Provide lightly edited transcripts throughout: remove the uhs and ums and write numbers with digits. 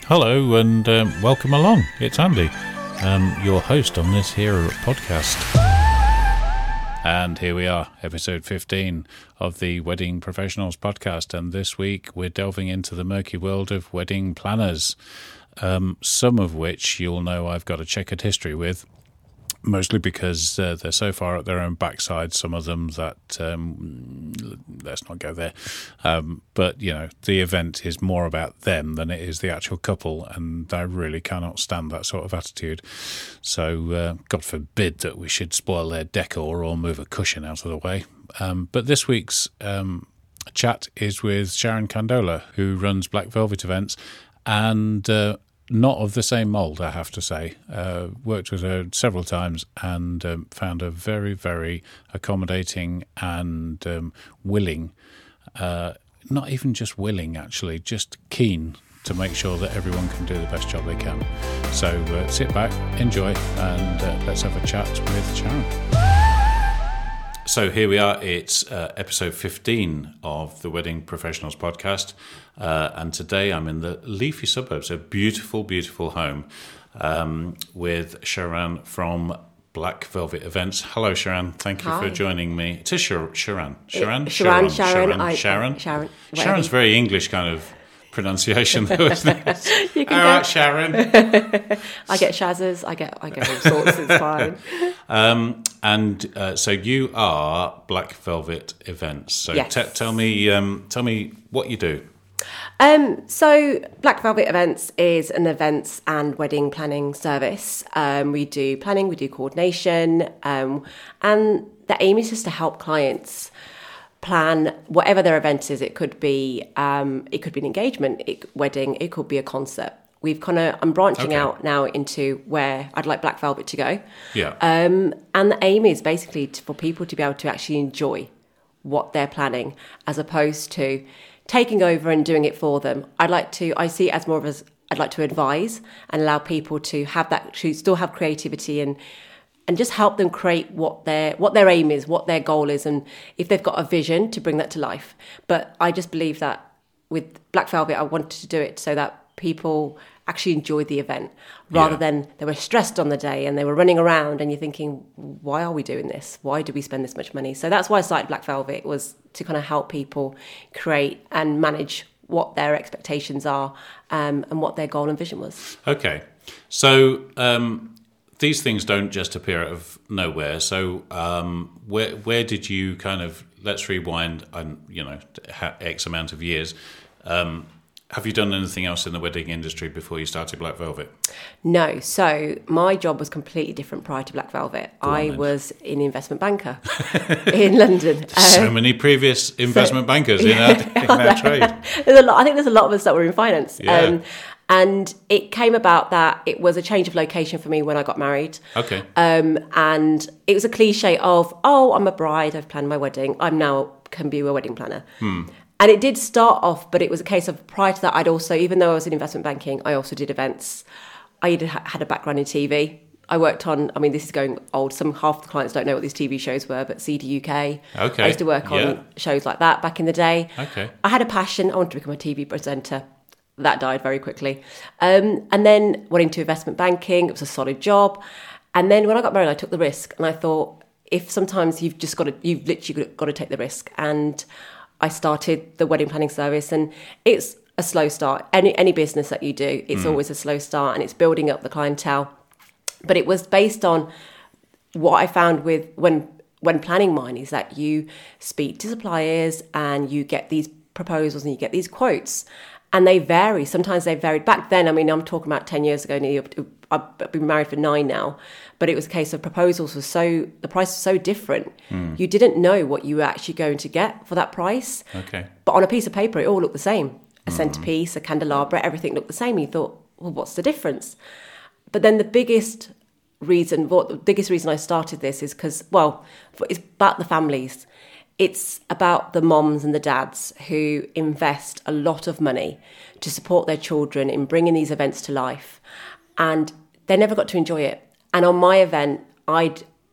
Hello and welcome along. It's Andy, your host on this here podcast. And here we are, episode 15 of the Wedding Professionals podcast. And this week we're delving into the murky world of wedding planners, some of which you'll know I've got a checkered history with. Mostly because they're so far at their own backside, some of them, that let's not go there. But, you know, the event is more about them than it is the actual couple, and I really cannot stand that sort of attitude. So, God forbid that we should spoil their decor or move a cushion out of the way. But this week's chat is with Sharon Candola, who runs Black Velvet Events, and not of the same mould, I have to say. Worked with her several times and found her very, very accommodating and willing, not even just willing, actually, just keen to make sure that everyone can do the best job they can. So sit back, enjoy, and let's have a chat with Sharon. So here we are, it's episode 15 of the Wedding Professionals podcast, and today I'm in the leafy suburbs, a beautiful, beautiful home with Sharon from Black Velvet Events. Hello, Sharon. Thank you for joining me. It is Sharon. Sharon. Sharon's very English kind of pronunciation, though, isn't it? You can all right, Sharon. I get Shazzers. I get all sorts. It's fine. So you are Black Velvet Events. So yes. tell me what you do. So Black Velvet Events is an events and wedding planning service. We do planning, we do coordination, and the aim is just to help clients plan whatever their event is. It could be an engagement, wedding. It could be a concert. I'm branching out now into where I'd like Black Velvet to go. Yeah. And the aim is basically for people to be able to actually enjoy what they're planning, as opposed to taking over and doing it for them. I see it as more of I'd like to advise and allow people to have that, to still have creativity and just help them create what their aim is, what their goal is, and if they've got a vision, to bring that to life. But I just believe that with Black Velvet, I wanted to do it so that people actually enjoyed the event, rather than they were stressed on the day and they were running around and you're thinking, why are we doing this? Why do we spend this much money? So that's why I started Black Velvet, was to kind of help people create and manage what their expectations are, and what their goal and vision was. Okay. So these things don't just appear out of nowhere. So where did you kind of, let's rewind, X amount of years. Have you done anything else in the wedding industry before you started Black Velvet? No. So my job was completely different prior to Black Velvet. I was an investment banker in London. So many previous investment bankers in our trade. There's a lot. I think there's a lot of us that were in finance. Yeah. And it came about that it was a change of location for me when I got married. Okay. And it was a cliche of, I'm a bride, I've planned my wedding, I'm now can be a wedding planner. And it did start off, but it was a case of, prior to that, I'd also, even though I was in investment banking, I also did events. I had a background in TV. I worked on, this is going old, half the clients don't know what these TV shows were, but CD UK. Okay. I used to work on shows like that back in the day. Okay. I had a passion. I wanted to become a TV presenter. That died very quickly. And then went into investment banking. It was a solid job. And then when I got married, I took the risk. And I thought, if sometimes you've literally got to take the risk. And I started the wedding planning service, and it's a slow start. Any business that you do, it's always a slow start, and it's building up the clientele. But it was based on what I found with when planning mine, is that you speak to suppliers and you get these proposals and you get these quotes, and they vary. Sometimes they varied. Back then, I'm talking about 10 years ago. I've been married for 9 now, but it was a case of proposals the price was so different. You didn't know what you were actually going to get for that price. Okay. But on a piece of paper, it all looked the same. A centerpiece, a candelabra, everything looked the same. You thought, well, what's the difference? But then the biggest reason I started this is because, it's about the families. It's about the moms and the dads who invest a lot of money to support their children in bringing these events to life. And they never got to enjoy it. And on my event, I'd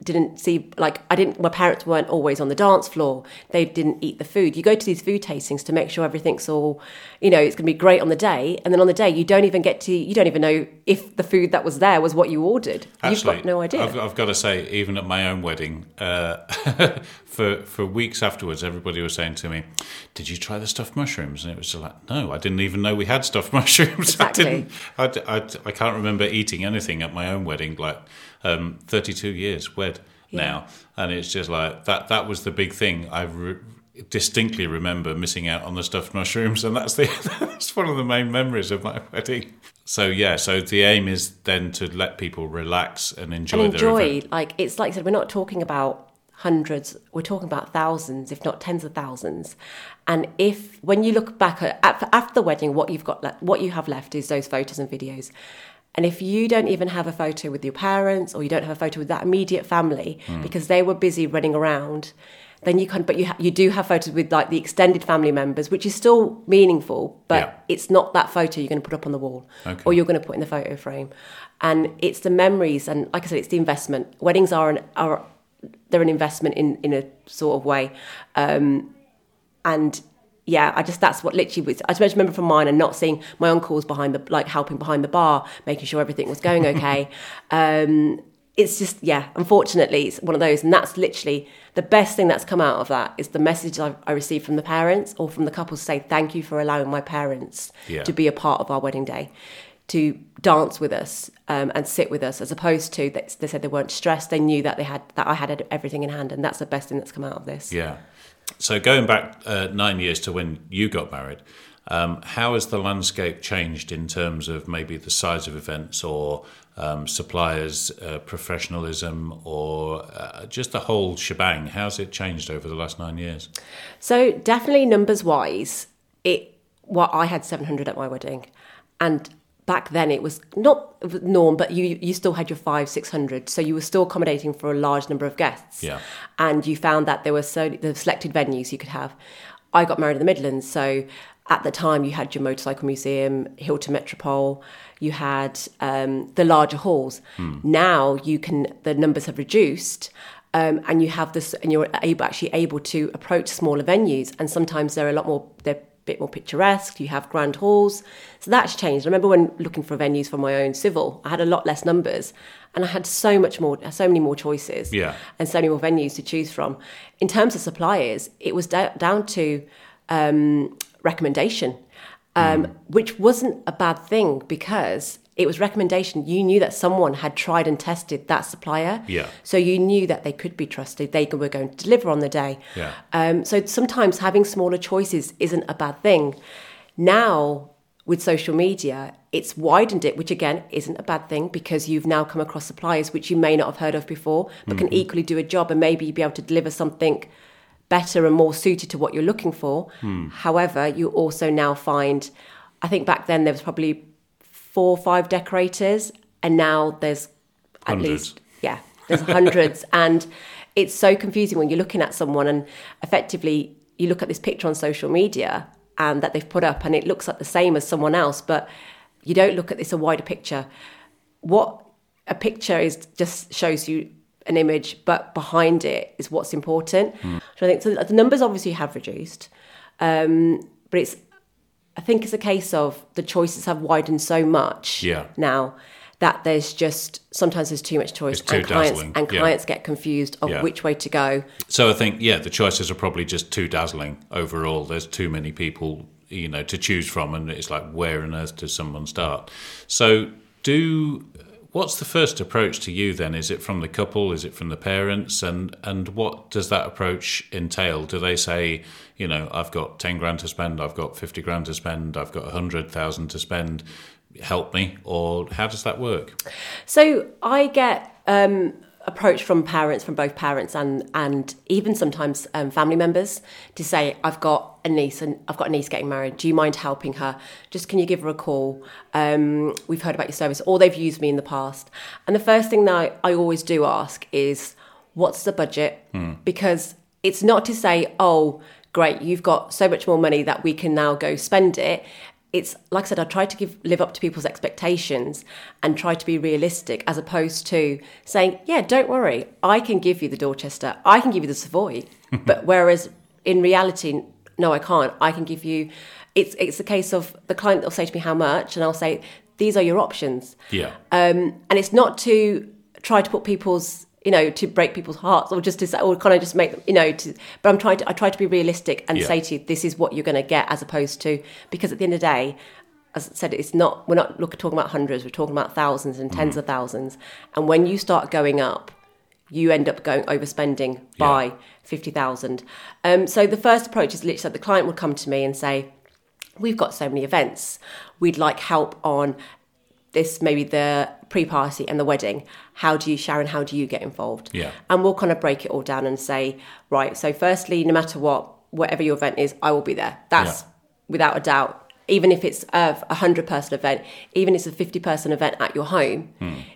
didn't see, like, my parents weren't always on the dance floor. They didn't eat the food. You go to these food tastings to make sure everything's all, it's going to be great on the day. And then on the day, you don't even know if the food that was there was what you ordered. Actually, you've got no idea. I've got to say, even at my own wedding, for weeks afterwards, everybody was saying to me, "Did you try the stuffed mushrooms?" And it was just like, no, I didn't even know we had stuffed mushrooms. Exactly. I can't remember eating anything at my own wedding, like 32 years wed now. And it's just like, that was the big thing. I distinctly remember missing out on the stuffed mushrooms, and that's one of the main memories of my wedding. So so the aim is then to let people relax and enjoy their event. Like, it's like I said, we're not talking about hundreds, we're talking about thousands, if not tens of thousands. And when you look back after the wedding, what you have left is those photos and videos. And if you don't even have a photo with your parents, or you don't have a photo with that immediate family because they were busy running around, then you do have photos with, like, the extended family members, which is still meaningful, but it's not that photo you're going to put up on the wall or you're going to put in the photo frame. And it's the memories, and like I said, it's the investment. Weddings they're an investment in a sort of way, that's what literally was. I just remember from mine, and not seeing my uncles helping behind the bar, making sure everything was going okay. It's just, unfortunately, it's one of those, and that's literally the best thing that's come out of that is the message I received from the parents or from the couples to say, thank you for allowing my parents to be a part of our wedding day, to dance with us and sit with us, as opposed to they said they weren't stressed. They knew that I had everything in hand, and that's the best thing that's come out of this. Yeah. So going back 9 years to when you got married, how has the landscape changed in terms of maybe the size of events, or suppliers, professionalism, or just the whole shebang? How's it changed over the last 9 years? So definitely numbers-wise, I had 700 at my wedding, and back then it was not the norm, but you still had your 500-600, so you were still accommodating for a large number of guests. Yeah. And you found that there were the selected venues you could have. I got married in the Midlands, so at the time you had your Motorcycle Museum, Hilton Metropole, you had the larger halls. Now the numbers have reduced. And you have this, and you're actually able to approach smaller venues, and sometimes they're a bit more picturesque. You have grand halls, so that's changed. I remember when looking for venues for my own civil, I had a lot less numbers, and I had so many more choices, and so many more venues to choose from. In terms of suppliers, it was down to recommendation, which wasn't a bad thing, because it was recommendation. You knew that someone had tried and tested that supplier. Yeah. So you knew that they could be trusted. They were going to deliver on the day. Yeah. So sometimes having smaller choices isn't a bad thing. Now, with social media, it's widened it, which again isn't a bad thing, because you've now come across suppliers which you may not have heard of before, but can equally do a job, and maybe be able to deliver something better and more suited to what you're looking for. However, you also now find, I think back then there was probably 4 or 5 decorators, and now there's hundreds. There's hundreds. And it's so confusing when you're looking at someone, and effectively you look at this picture on social media and that they've put up, and it looks like the same as someone else, but you don't look at this a wider picture. What a picture is just shows you an image, but behind it is what's important. So I think the numbers obviously have reduced, but I think it's a case of the choices have widened so much now that sometimes there's too much choice, and clients get confused of which way to go. So I think, the choices are probably just too dazzling overall. There's too many people, to choose from, and it's like, where on earth does someone start? So what's the first approach to you then? Is it from the couple? Is it from the parents? And what does that approach entail? Do they say, I've got 10 grand to spend, I've got 50 grand to spend, I've got 100,000 to spend, help me? Or how does that work? So I get approach from both parents and even sometimes family members to say, I've got a niece getting married. Do you mind helping her? Just, can you give her a call? We've heard about your service, or they've used me in the past. And the first thing that I always do ask is, what's the budget? Because it's not to say, oh, great, you've got so much more money that we can now go spend it. it's like I said, I try to live up to people's expectations and try to be realistic, as opposed to saying, yeah, don't worry, I can give you the Dorchester, I can give you the Savoy. But whereas in reality, no, I can't. I can give you, it's a case of the client will say to me how much, and I'll say, these are your options. Yeah. And it's not to try to put people's, to break people's hearts, or just to say, or kind of just make, but I try to be realistic and say to you, this is what you're going to get, as opposed to, because at the end of the day, as I said, we're not talking about hundreds, we're talking about thousands and tens of thousands. And when you start going up, you end up overspending by 50,000. So the first approach is literally that the client would come to me and say, we've got so many events, we'd like help on this, maybe the pre-party and the wedding. Sharon, how do you get involved? Yeah. And we'll kind of break it all down and say, right, so firstly, no matter whatever your event is, I will be there. That's without a doubt. Even if it's a 100-person event, even if it's a 50-person event at your home,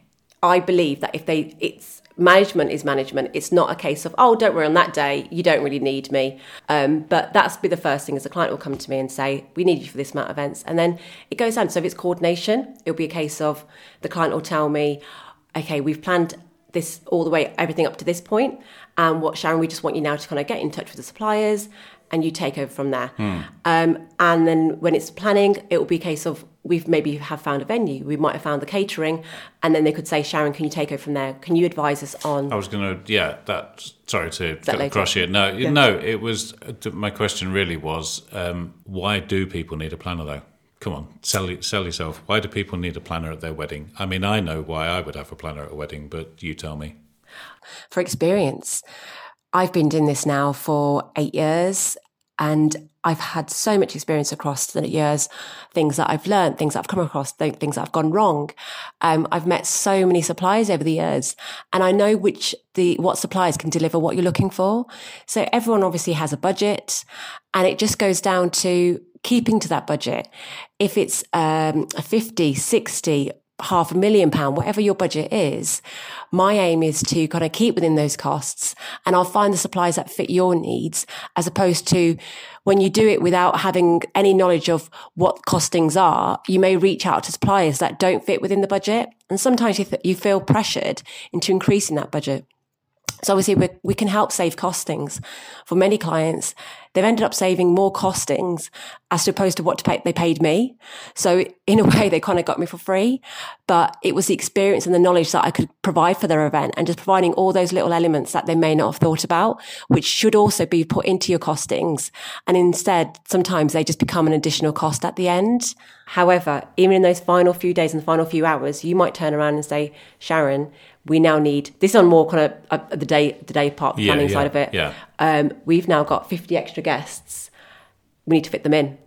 I believe that it's management is management. It's not a case of, oh, don't worry, on that day, you don't really need me. But that's be the first thing, is the client will come to me and say, we need you for this amount of events. And then it goes down. So if it's coordination, it'll be a case of the client will tell me, okay, we've planned this all the way, everything up to this point. And Sharon, we just want you now to kind of get in touch with the suppliers and you take over from there. And then when it's planning, it will be a case of, we've maybe have found a venue, we might have found the catering, and then they could say, Sharon, can you take over from there? Can you advise us on... I was going to, sorry to cut across you. No, it was, my question really was, why do people need a planner though? Come on, sell yourself. Why do people need a planner at their wedding? I mean, I know why I would have a planner at a wedding, but you tell me. For experience. I've been doing this now for 8 years, and I've had so much experience across the years, things that I've learned, things that I've come across, things that have gone wrong. I've met so many suppliers over the years, and I know what suppliers can deliver what you're looking for. So everyone obviously has a budget, and it just goes down to keeping to that budget. If it's a 50, 60, £500,000, whatever your budget is, my aim is to kind of keep within those costs, and I'll find the suppliers that fit your needs, as opposed to when you do it without having any knowledge of what costings are, you may reach out to suppliers that don't fit within the budget. And sometimes you feel pressured into increasing that budget. So obviously we can help save costings. For many clients, they've ended up saving more costings as opposed to what they paid me. So in a way, they kind of got me for free, but it was the experience and the knowledge that I could provide for their event, and just providing all those little elements that they may not have thought about, which should also be put into your costings. And instead, sometimes they just become an additional cost at the end. However, even in those final few days and the final few hours, you might turn around and say, Sharon, we now need this on more kind of the day part planning side of it. Yeah. We've now got 50 extra guests. We need to fit them in.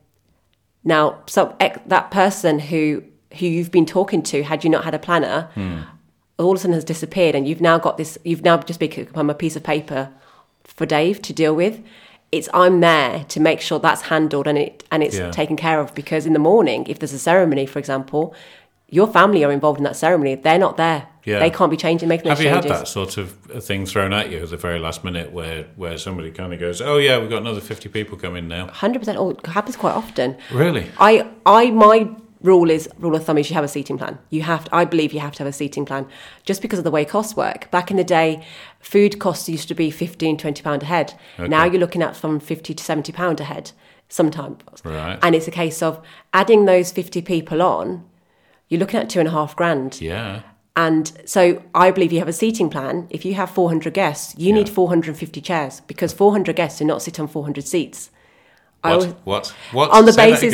Now, so that person who you've been talking to, had you not had a planner, all of a sudden has disappeared, and you've now just become a piece of paper for Dave to deal with. I'm there to make sure that's handled and it's taken care of, because in the morning, if there's a ceremony, for example, your family are involved in that ceremony. They're not there. Yeah. They can't be making those changes. Have you had that sort of thing thrown at you at the very last minute where somebody kind of goes, oh yeah, we've got another 50 people coming now? 100%. Oh, it happens quite often. Really? My rule of thumb is you have a seating plan. I believe you have to have a seating plan, just because of the way costs work. Back in the day, food costs used to be £15, £20 a head. Okay. Now you're looking at from £50 to £70 a head sometimes. Right. And it's a case of adding those 50 people on, you're looking at $2,500. Yeah. And so I believe you have a seating plan. If you have 400 guests, you need 450 chairs, because 400 guests do not sit on 400 seats. What? On the basis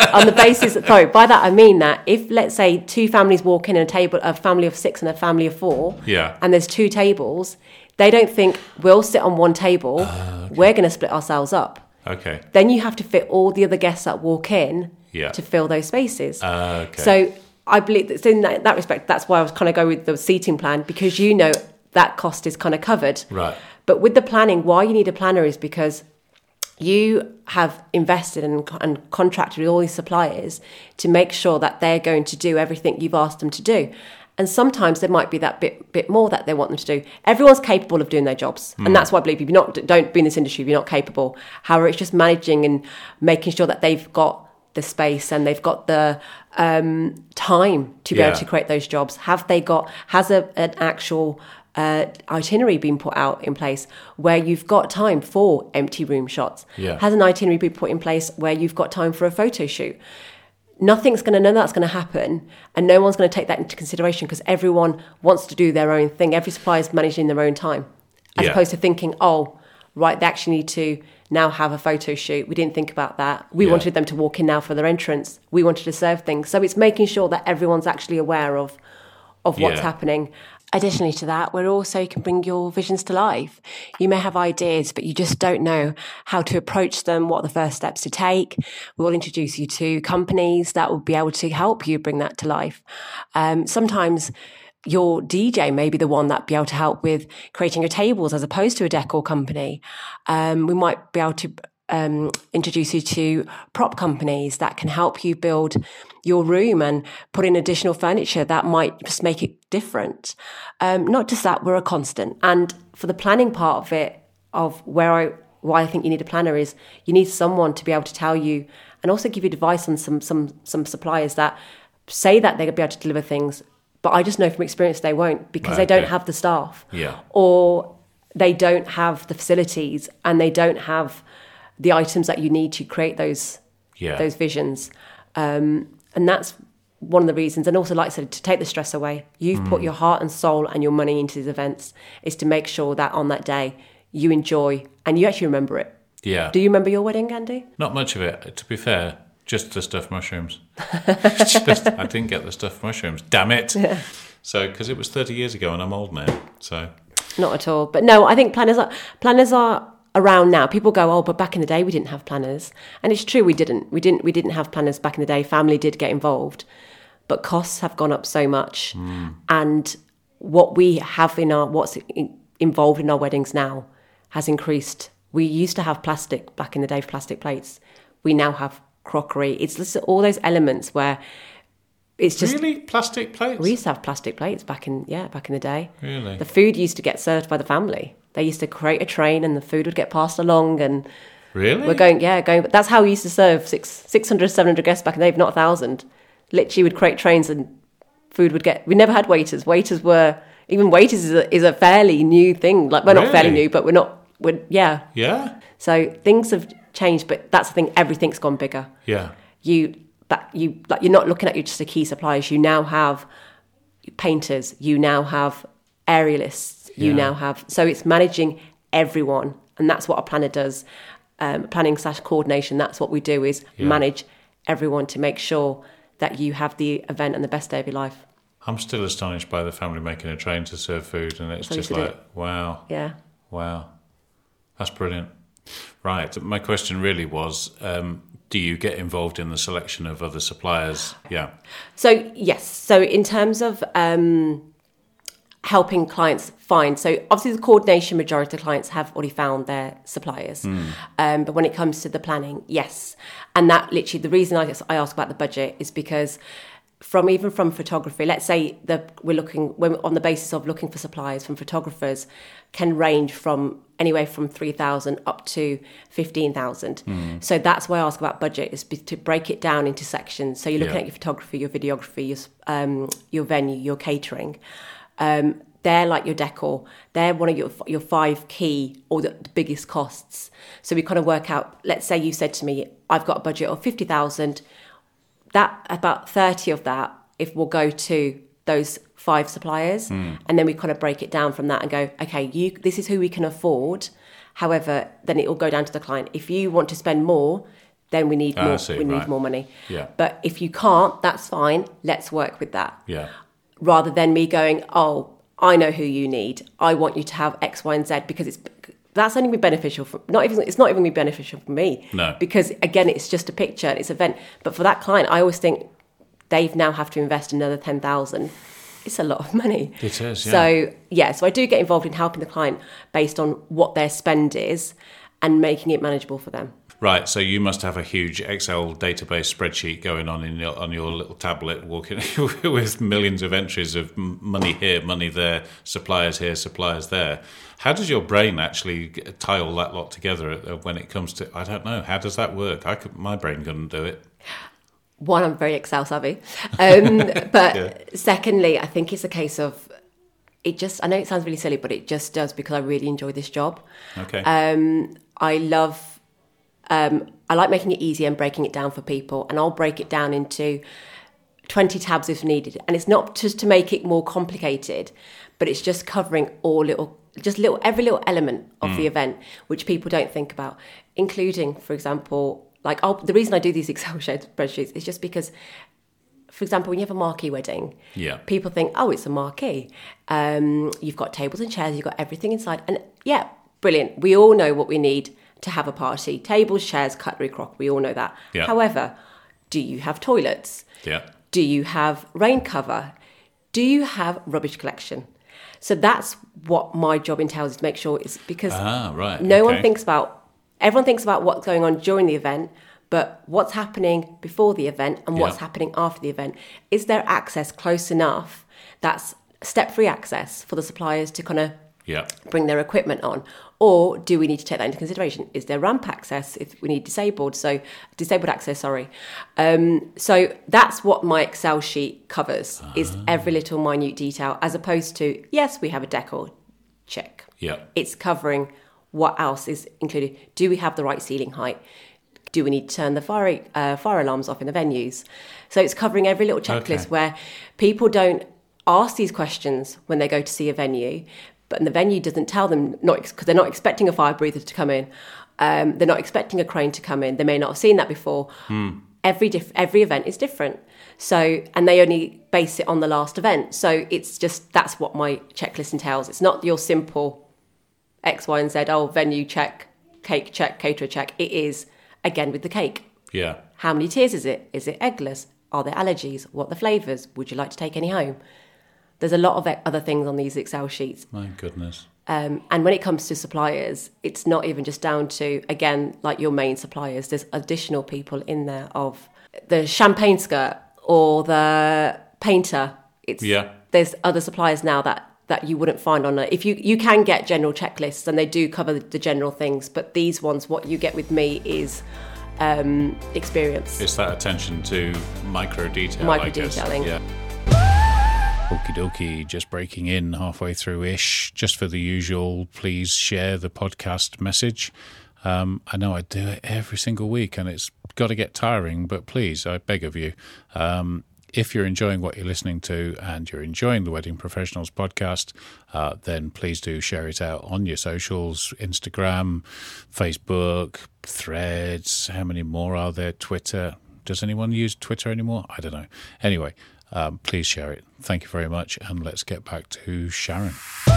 sorry, by that I mean that if, let's say, two families walk in, a family of 6 and a family of 4, and there's 2 tables, they don't think we'll sit on one table, we're going to split ourselves up. Okay. Then you have to fit all the other guests that walk in to fill those spaces. Okay. So I believe that in that respect, that's why I was kind of go with the seating plan, because that cost is kind of covered. Right. But with the planning, why you need a planner is because you have invested and contracted with all these suppliers to make sure that they're going to do everything you've asked them to do. And sometimes there might be that bit more that they want them to do. Everyone's capable of doing their jobs. And that's why I believe don't be in this industry if you're not capable. However, it's just managing and making sure that they've got the space and they've got the time to be able to create those jobs? Has an actual itinerary been put out in place where you've got time for empty room shots? Has an itinerary been put in place where you've got time for a photo shoot? None of that's going to happen, and no one's going to take that into consideration because everyone wants to do their own thing. Every supplier is managing their own time, as opposed to thinking, oh, right, they actually need to now have a photo shoot. We didn't think about that. We wanted them to walk in now for their entrance. We wanted to serve things. So it's making sure that everyone's actually aware of what's happening. Additionally to that, you can bring your visions to life. You may have ideas, but you just don't know how to approach them, what are the first steps to take. We'll introduce you to companies that will be able to help you bring that to life. Sometimes your DJ may be the one that be able to help with creating your tables as opposed to a decor company. We might be able to introduce you to prop companies that can help you build your room and put in additional furniture that might just make it different. Not just that, we're a constant. And for the planning part of it, of why I think you need a planner is you need someone to be able to tell you and also give you advice on some suppliers that say that they'll be able to deliver things, but I just know from experience they won't because they don't have the staff or they don't have the facilities and they don't have the items that you need to create those visions. And that's one of the reasons. And also, like I said, to take the stress away. You've put your heart and soul and your money into these events is to make sure that on that day you enjoy and you actually remember it. Yeah. Do you remember your wedding, Andy? Not much of it, to be fair. Just the stuffed mushrooms. I didn't get the stuffed mushrooms. Damn it. Yeah. So, because it was 30 years ago and I'm old now. So. Not at all. But no, I think planners are around now. People go, oh, but back in the day we didn't have planners, and it's true, we didn't have planners back in the day. Family did get involved, but costs have gone up so much, and what we have what's involved in our weddings now has increased. We used to have plastic back in the day, plastic plates. We now have crockery. It's just all those elements where it's just really plastic plates. We used to have plastic plates back in the day. Really, the food used to get served by the family. They used to create a train and the food would get passed along and really? We're going. That's how we used to serve 600, 700 guests back in the day, if not 1,000. Literally would create trains and food would get... We never had waiters. Waiters is a fairly new thing. Like, we're not fairly new, but Yeah. So things have changed, but that's the thing. Everything's gone bigger. Yeah. You're not looking at just the key suppliers. You now have painters. You now have aerialists. You now have, so it's managing everyone, and that's what a planner does. Planning/coordination. That's what we do is manage everyone to make sure that you have the event and the best day of your life. I'm still astonished by the family making a train to serve food, and it's just like, wow. Yeah. Wow. That's brilliant. Right. My question really was, do you get involved in the selection of other suppliers? Yeah. So, yes. So in terms of helping clients find, so obviously the coordination, majority of clients have already found their suppliers. But when it comes to the planning, yes. And that literally, the reason I ask about the budget is because from photography, let's say we're on the basis of looking for suppliers from photographers, can range from anywhere from 3,000 up to 15,000. So that's why I ask about budget, is to break it down into sections. So you're looking at your photography, your videography, your venue, your catering. They're like your decor. They're one of your 5 key or the biggest costs. So we kind of work out, let's say you said to me, I've got a budget of 50,000. That about 30 of that, if we'll go to those 5 suppliers, and then we kind of break it down from that and go, okay, this is who we can afford. However, then it will go down to the client. If you want to spend more, then we need more. Need more money. Yeah. But if you can't, that's fine. Let's work with that. Yeah. Rather than me going, oh, I know who you need. I want you to have X, Y, and Z, because that's only be beneficial for it's not even be beneficial for me. No. Because again, it's just a picture, it's an event. But for that client, I always think they now have to invest another 10,000. It's a lot of money. It is, yeah. So I do get involved in helping the client based on what their spend is and making it manageable for them. Right, so you must have a huge Excel database spreadsheet going on on your little tablet, walking with millions of entries of money here, money there, suppliers here, suppliers there. How does your brain actually tie all that lot together when it comes to, I don't know, how does that work? My brain couldn't do it. One, I'm very Excel savvy. But secondly, I think it's a case of I know it sounds really silly, but it just does because I really enjoy this job. Okay. I like making it easy and breaking it down for people, and I'll break it down into 20 tabs if needed. And it's not just to make it more complicated, but it's just covering every little element of the event, which people don't think about, including, for example, the reason I do these Excel spreadsheets is just because, for example, when you have a marquee wedding, people think, oh, it's a marquee. You've got tables and chairs, you've got everything inside. And yeah, brilliant. We all know what we need to have a party. Tables, chairs, cutlery, crock. We all know that. Yeah. However, do you have toilets? Yeah. Do you have rain cover? Do you have rubbish collection? So that's what my job entails, is to make sure it's because everyone thinks about what's going on during the event, but what's happening before the event and what's happening after the event. Is there access close enough? That's step-free access for the suppliers to kind of bring their equipment on. Or do we need to take that into consideration? Is there ramp access if we need disabled access, sorry. So that's what my Excel sheet covers, is every little minute detail, as opposed to, yes, we have a decor, check. Yeah. It's covering what else is included. Do we have the right ceiling height? Do we need to turn the fire alarms off in the venues? So it's covering every little checklist where people don't ask these questions when they go to see a venue, but the venue doesn't tell them, because they're not expecting a fire breather to come in. They're not expecting a crane to come in. They may not have seen that before. Every event is different. So, and they only base it on the last event. So it's just, that's what my checklist entails. It's not your simple X, Y, and Z. Oh, venue check, cake check, caterer check. It is, again, with the cake. Yeah. How many tiers is it? Is it eggless? Are there allergies? What are the flavours? Would you like to take any home? There's a lot of other things on these Excel sheets. My goodness. And when it comes to suppliers, it's not even just down to, again, like your main suppliers. There's additional people in there of the champagne skirt or the painter. There's other suppliers now that you wouldn't find on if you can get general checklists, and they do cover the general things, but these ones, what you get with me is experience. It's that attention to micro detailing. Yeah. Okie dokie, just breaking in halfway through-ish, just for the usual, please share the podcast message. I know I do it every single week and it's got to get tiring, but please, I beg of you, if you're enjoying what you're listening to and you're enjoying the Wedding Professionals podcast, then please do share it out on your socials, Instagram, Facebook, Threads, how many more are there, Twitter. Does anyone use Twitter anymore? I don't know. Anyway, please share it. Thank you very much, and let's get back to Sharon.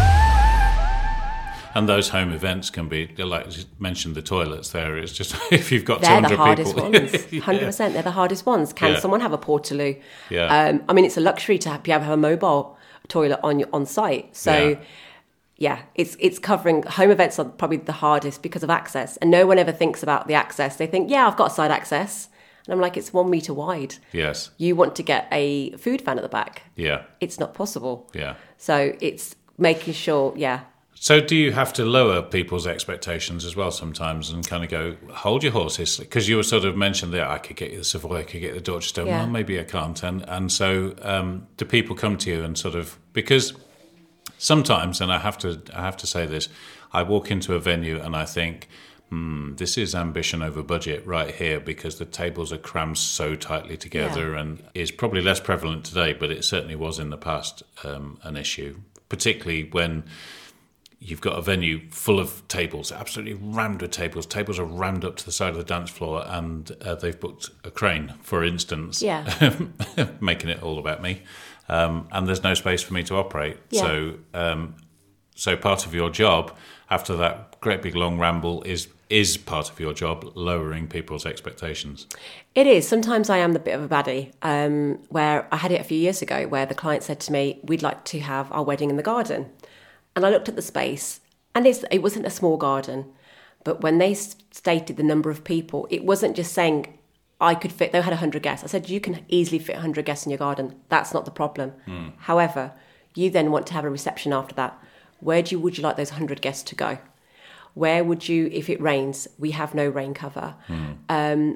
And those home events can be, like you mentioned, the toilets there. It's just, if you've got 200 people. They're the hardest ones. 100%, they're the hardest ones. Can someone have a portaloo? Yeah. I mean, it's a luxury to have a mobile toilet on site. So, it's covering, home events are probably the hardest because of access. And no one ever thinks about the access. They think, I've got side access. And I'm like, it's 1 metre wide. Yes. You want to get a food van at the back. Yeah. It's not possible. Yeah. So it's making sure, So do you have to lower people's expectations as well sometimes and kind of go, hold your horses? Because you were sort of mentioned that I could get you the Savoy, I could get the Dorchester. Yeah. Well, maybe I can't. And so do people come to you and sort of, because sometimes, and I have to say this, I walk into a venue and I think, this is ambition over budget right here, because the tables are crammed so tightly together, and is probably less prevalent today, but it certainly was in the past an issue, particularly when you've got a venue full of tables, absolutely rammed with tables. Tables are rammed up to the side of the dance floor, and they've booked a crane, for instance, making it all about me, and there's no space for me to operate. Yeah. So part of your job after that great big long ramble is part of your job, lowering people's expectations. It is. Sometimes I am the bit of a baddie, where I had it a few years ago where the client said to me, we'd like to have our wedding in the garden. And I looked at the space, and it wasn't a small garden, but when they stated the number of people, it wasn't just saying I could fit, they had 100 guests. I said, you can easily fit 100 guests in your garden. That's not the problem. However, you then want to have a reception after that. Where would you like those 100 guests to go? Where would you, if it rains, we have no rain cover.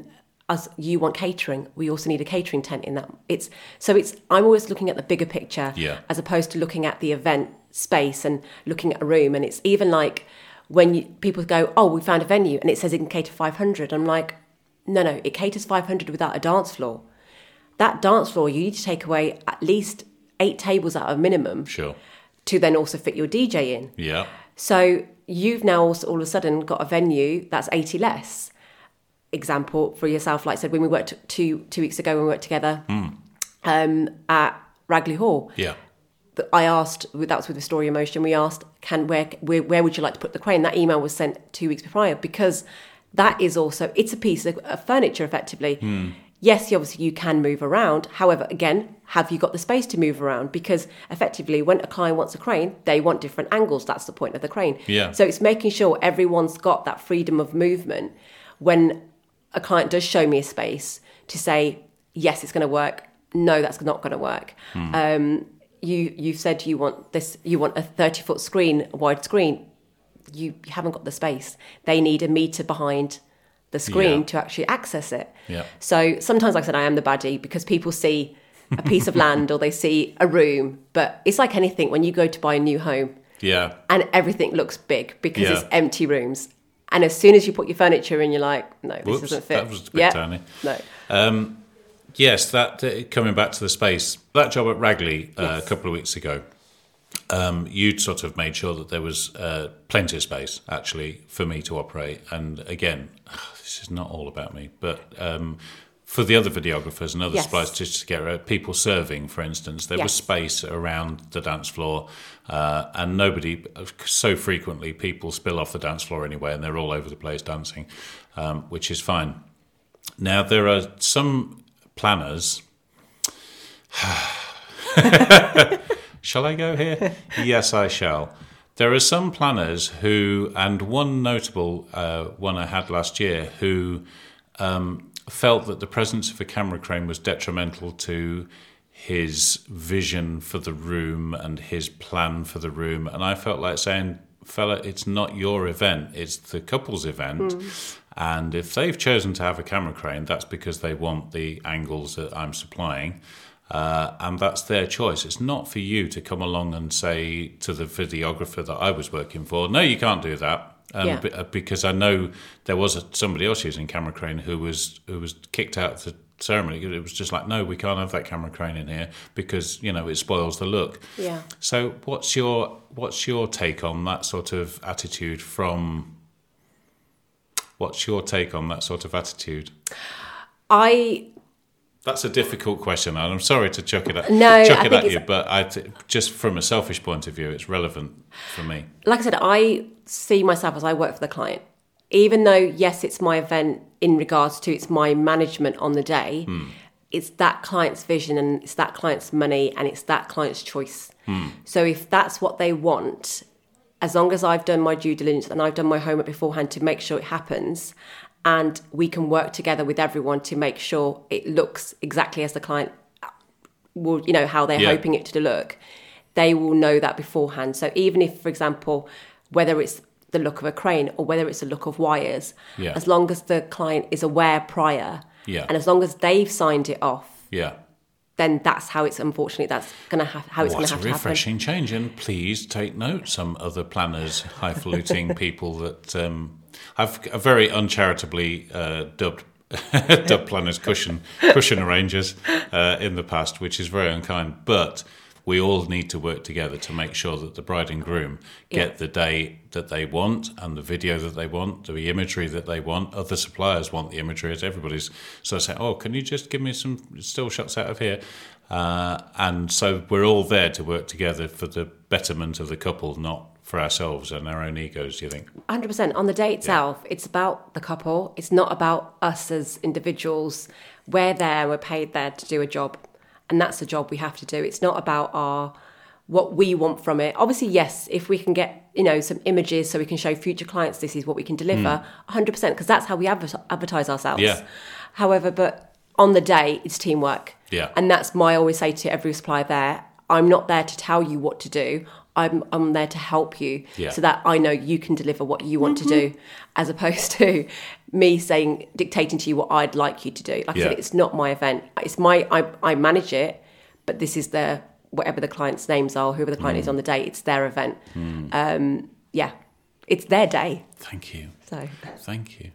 as you want catering, we also need a catering tent in that. I'm always looking at the bigger picture as opposed to looking at the event space and looking at a room. And it's even like when people go, oh, we found a venue and it says it can cater 500. I'm like, no, it caters 500 without a dance floor. That dance floor, you need to take away at least 8 tables at a minimum. Sure. To then also fit your DJ in. Yeah. So you've now also all of a sudden got a venue that's 80 less. Example for yourself, like I said, when we worked two weeks ago, when we worked together at Ragley Hall. Yeah. I asked, that was with the Story Emotion, we asked, where would you like to put the crane? That email was sent 2 weeks prior, because that is also, it's a piece of furniture effectively. Yes, obviously you can move around. However, again, have you got the space to move around? Because effectively, when a client wants a crane, they want different angles. That's the point of the crane. Yeah. So it's making sure everyone's got that freedom of movement when a client does show me a space to say, yes, it's going to work. No, that's not going to work. You've said you want a 30-foot screen, a wide screen. You haven't got the space. They need a metre behind the screen to actually access it. Yeah. So sometimes, like I said, I am the baddie because people see a piece of land or they see a room. But it's like anything when you go to buy a new home and everything looks big because it's empty rooms. And as soon as you put your furniture in, you're like, no, this doesn't fit. That was a bit tiny. No. Yes, that coming back to the space, that job at Ragley a couple of weeks ago, you'd sort of made sure that there was plenty of space, actually, for me to operate. And again, this is not all about me, but for the other videographers and other suppliers, just to get people serving, for instance, there was space around the dance floor, and nobody, so frequently people spill off the dance floor anyway, and they're all over the place dancing, which is fine. Now, there are some planners... Shall I go here? Yes, I shall. There are some planners who, and one notable one I had last year, who felt that the presence of a camera crane was detrimental to his vision for the room and his plan for the room. And I felt like saying, fella, it's not your event, it's the couple's event. And if they've chosen to have a camera crane, that's because they want the angles that I'm supplying. And that's their choice. It's not for you to come along and say to the videographer that I was working for, no, you can't do that. Because I know there was somebody else using camera crane who was kicked out of the ceremony. It was just like, no, we can't have that camera crane in here because, it spoils the look. Yeah. So what's your take on that sort of attitude That's a difficult question, and I'm sorry to chuck it at you, but just from a selfish point of view, it's relevant for me. Like I said, I see myself as I work for the client. Even though, yes, it's my event in regards to it's my management on the day, it's that client's vision and it's that client's money and it's that client's choice. So if that's what they want, as long as I've done my due diligence and I've done my homework beforehand to make sure it happens, and we can work together with everyone to make sure it looks exactly as the client will, how they're hoping it to look, they will know that beforehand. So even if, for example, whether it's the look of a crane or whether it's the look of wires, as long as the client is aware prior, and as long as they've signed it off, then that's how it's, unfortunately, that's going to have how it's going to have to happen. What a refreshing change. And please take note, some other planners, highfalutin people that I've very uncharitably dubbed planners cushion arrangers in the past, which is very unkind. But we all need to work together to make sure that the bride and groom get the day that they want and the video that they want, the imagery that they want. Other suppliers want the imagery. Everybody's sort of saying, oh, can you just give me some still shots out of here? And so we're all there to work together for the betterment of the couple, not for ourselves and our own egos, do you think? 100%. On the day itself, it's about the couple. It's not about us as individuals. We're there, we're paid there to do a job. And that's the job we have to do. It's not about what we want from it. Obviously, yes, if we can get, some images so we can show future clients this is what we can deliver, 100%, because that's how we advertise ourselves. Yeah. However, but on the day, it's teamwork. Yeah. And that's I always say to every supplier there, I'm not there to tell you what to do. I'm there to help you Yeah. so that I know you can deliver what you want to do, as opposed to me dictating to you what I'd like you to do. Like I said, it's not my event. It's I manage it, but this is whatever the client's names are, whoever the client is on the day, it's their event. It's their day. Thank you. So Thank you.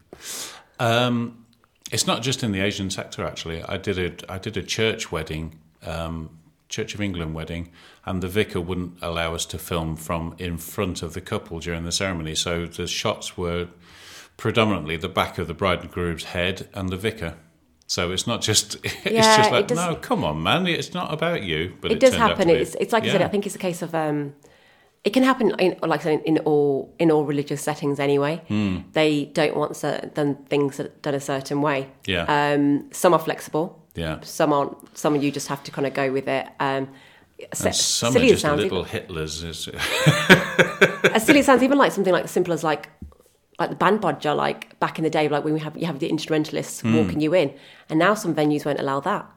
It's not just in the Asian sector, actually. I did a church wedding, Church of England wedding, and the vicar wouldn't allow us to film from in front of the couple during the ceremony. So the shots were predominantly the back of the bride and groom's head and the vicar. So it's not just, it's just like, no, come on, man, it's not about you. But it does happen. It's like I said, I think it's a case of, it can happen in all religious settings anyway. They don't want certain things done a certain way. Yeah. Some are flexible. Yeah. Some aren't. Some of you just have to kind of go with it. And some are just little Hitlers. As silly as it sounds, even like something like as simple as like the band bodger, like back in the day, like when you have the instrumentalists walking you in, and now some venues won't allow that.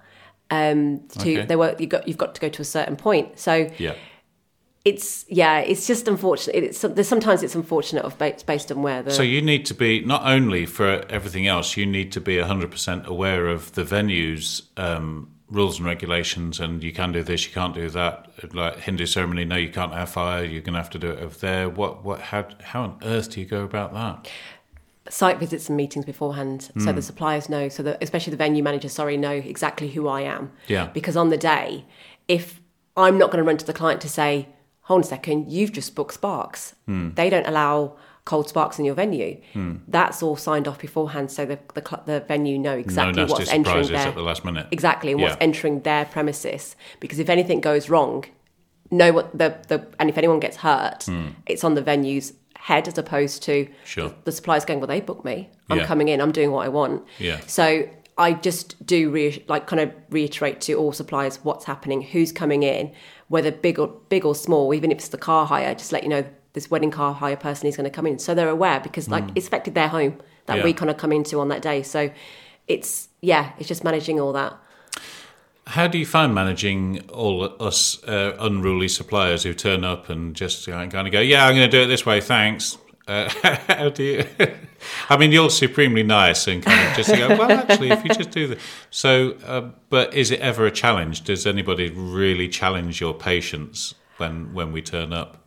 You've got to go to a certain point. So yeah. It's just unfortunate. Sometimes it's unfortunate based on where the. So you need to be, not only for everything else, you need to be 100% aware of the venue's rules and regulations, and you can do this, you can't do that. Like Hindu ceremony, no, you can't have fire. You're going to have to do it over there. How on earth do you go about that? Site visits and meetings beforehand, so the suppliers know, especially the venue managers, know exactly who I am. Yeah. Because on the day, if I'm not going to run to the client to say, hold on a second, you've just booked Sparks. They don't allow cold Sparks in your venue. That's all signed off beforehand, so the venue know exactly what's entering there at the last minute. Exactly, and what's entering their premises. Because if anything goes wrong, know what and if anyone gets hurt, it's on the venue's head as opposed to the suppliers going, well, they booked me. I'm coming in. I'm doing what I want. Yeah. So I just do reiterate to all suppliers what's happening, who's coming in, whether big or small, even if it's the car hire, just let you know this wedding car hire person is going to come in. So they're aware because it's affected their home that we kind of come into on that day. So it's just managing all that. How do you find managing all us unruly suppliers who turn up and just kind of go, yeah, I'm going to do it this way, thanks. How do you... I mean, you're supremely nice and kind of just go, well, actually, if you just do that. So, but is it ever a challenge? Does anybody really challenge your patience when we turn up?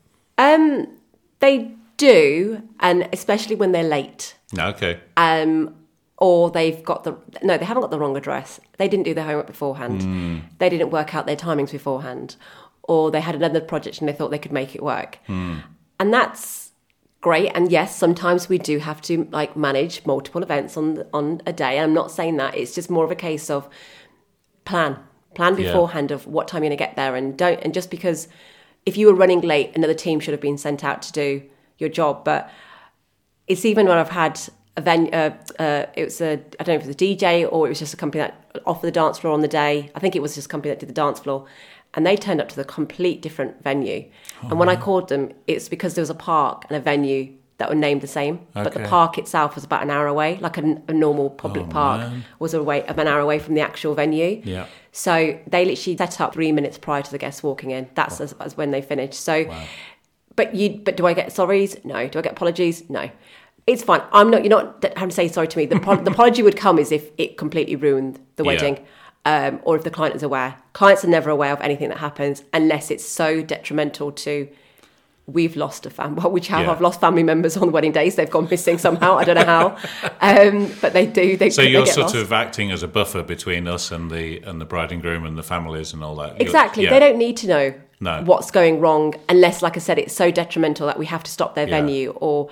They do, and especially when they're late. Okay. Or they haven't got the wrong address. They didn't do their homework beforehand. They didn't work out their timings beforehand. Or they had another project and they thought they could make it work. And that's great. And yes, sometimes we do have to manage multiple events on a day. And I'm not saying that. It's just more of a case of plan beforehand of what time you're going to get there, and just because if you were running late, another team should have been sent out to do your job. But it's even when I've had a venue, it was I don't know if it was a DJ or it was just a company that offered the dance floor on the day. I think it was just a company that did the dance floor, and they turned up to the complete different venue. And when I called them, it's because there was a park and a venue that were named the same, but the park itself was about an hour away, like a normal public park was an hour away from the actual venue. Yeah. So they literally set up 3 minutes prior to the guests walking in. That's as when they finished. So, but do I get sorries? No. Do I get apologies? No. It's fine. You're not having to say sorry to me. The apology would come is if it completely ruined the wedding, or if the client is aware. Clients are never aware of anything that happens unless it's so detrimental to. We've lost a family. Well, I've lost family members on wedding days. They've gone missing somehow. I don't know how, but they do. So you're get sort lost. of acting as a buffer between us and the bride and groom and the families and all that. Exactly. They don't need to know what's going wrong unless, like I said, it's so detrimental that we have to stop their venue or.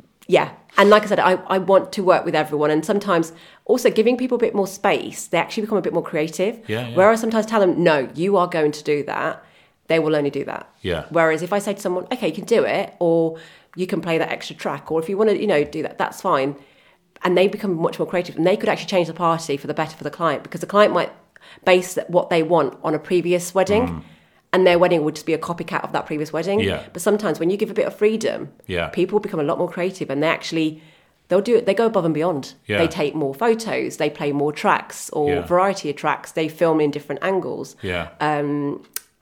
And like I said, I want to work with everyone, and sometimes also giving people a bit more space, they actually become a bit more creative. Where I sometimes tell them, no, you are going to do that, they will only do that. Whereas if I say to someone, okay, you can do it, or you can play that extra track, or if you want to, do that, that's fine. And they become much more creative, and they could actually change the party for the better for the client, because the client might base what they want on a previous wedding. And their wedding would just be a copycat of that previous wedding. But sometimes when you give a bit of freedom, people become a lot more creative, and they'll do it. They go above and beyond. They take more photos, they play more tracks or variety of tracks. They film in different angles.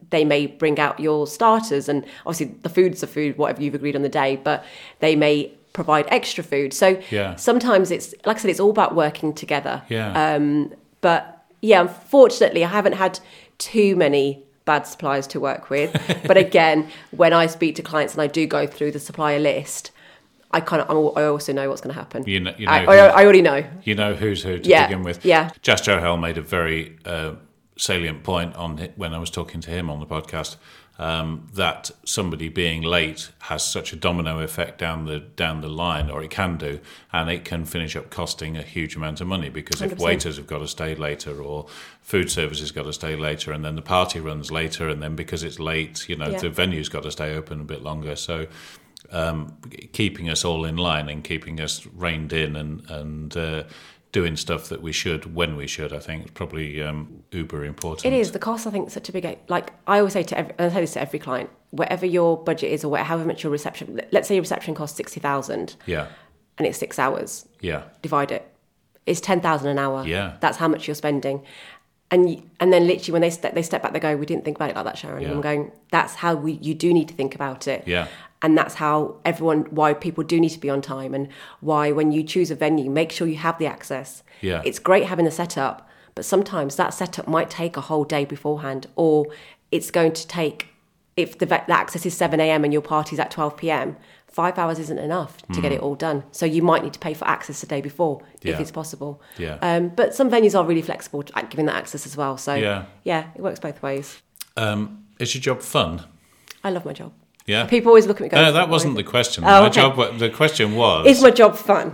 they may bring out your starters, and obviously the food's the food, whatever you've agreed on the day, but they may provide extra food. So sometimes it's, like I said, it's all about working together. But yeah, unfortunately, I haven't had too many bad suppliers to work with. But again, when I speak to clients and I do go through the supplier list, I also know what's going to happen. I already know. You know who's who to begin with. Yeah. Jas Johel made a very salient point when I was talking to him on the podcast, that somebody being late has such a domino effect down the line, or it can do, and it can finish up costing a huge amount of money, because 100%. If waiters have got to stay later, or food service has got to stay later, and then the party runs later, and then because it's late, the venue's got to stay open a bit longer. So keeping us all in line and keeping us reined in and doing stuff that we should when we should, I think is probably uber important. It is. The cost, I think, is such a big... Like, I always say I say this to every client, whatever your budget is, or however much your reception... Let's say your reception costs 60,000. Yeah. And it's 6 hours. Yeah. Divide it. It's 10,000 an hour. Yeah. That's how much you're spending. And then literally when they step back, they go, we didn't think about it like that, Sharon. And I'm going, that's how you do need to think about it. Yeah. And that's how why people do need to be on time, and why when you choose a venue, make sure you have the access. Yeah. It's great having the setup, but sometimes that setup might take a whole day beforehand, or it's going to take, if the access is 7 a.m. and your party's at 12 p.m, 5 hours isn't enough to get it all done. So you might need to pay for access the day before, if it's possible. Yeah. But some venues are really flexible at giving that access as well. So yeah, it works both ways. Is your job fun? I love my job. Yeah. People always look at me going... No, that wasn't the question. The question was... Is my job fun?